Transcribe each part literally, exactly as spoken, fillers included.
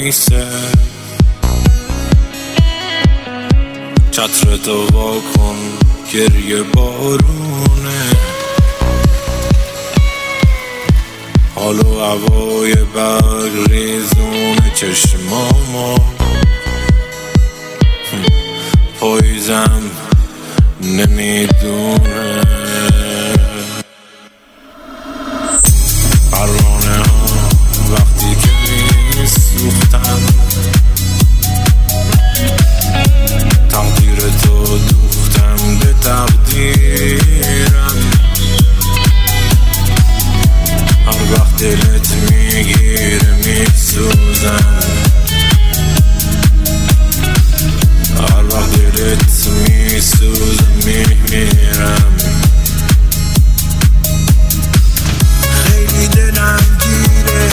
میمیسه. چتر تو واکن گریه بارونه، حال و هوای برق ریزونه چشمامو، پاییزم نمیدونه. پروانه ها وقتی که میسوختن، تقدیر تو دوختم به تقدیرم. هر وقت دلت میگیره میسوزم، هر وقت دلت میسوزم میمیرم. خیلی دلم گیره،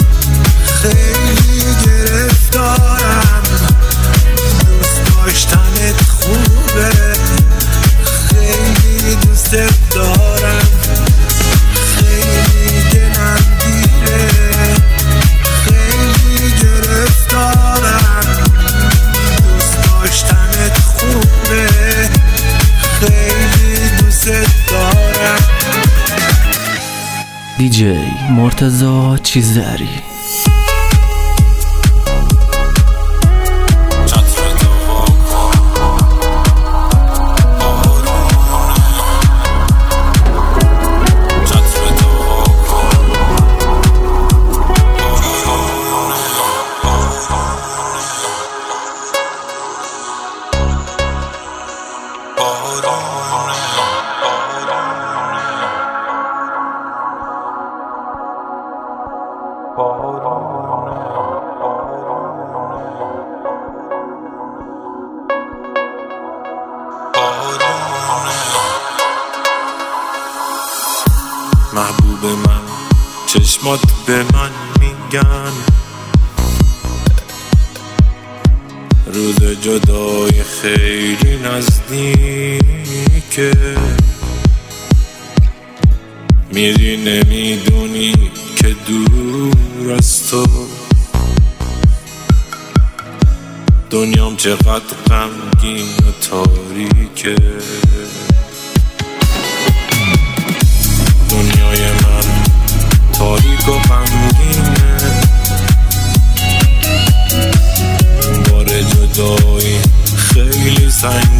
خیلی گرفتارم، دوست داشتنت خوبه، خیلی دوستت دارم. خیلی دلم گیره، خیلی گرفتارم، دوست داشتنت خوبه، خیلی دوستت دارم. دیجی مرتضی چیزری. محبوب من چشمات به من میگن، روز جدای خیلی نزدیکه. میری نمیدونی که دور از تو دنیام چقدر غمگین و تاریکه. دنیای من تاریک و غمگینه، بار جدایی خیلی سنگینه.